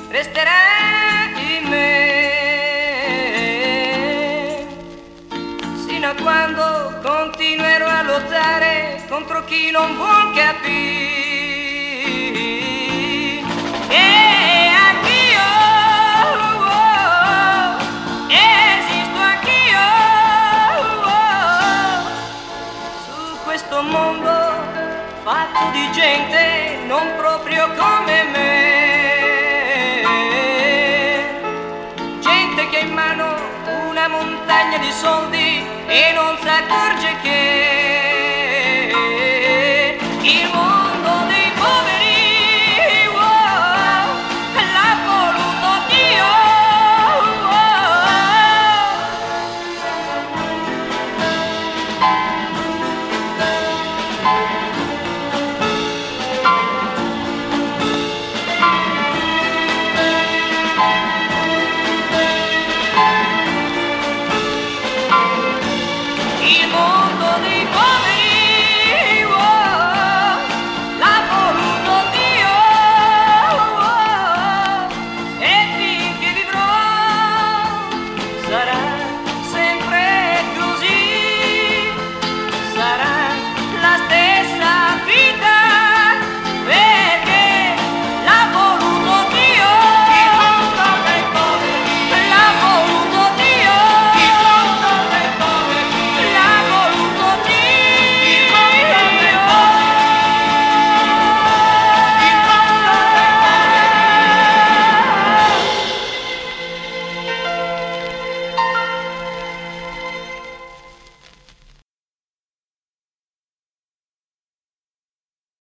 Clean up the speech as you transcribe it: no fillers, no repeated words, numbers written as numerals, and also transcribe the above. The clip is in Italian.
resterà in me, sino a quando continuerò a lottare contro chi non vuol capire. E anch'io, esisto anch'io, su questo mondo fatto di gente non proprio come me.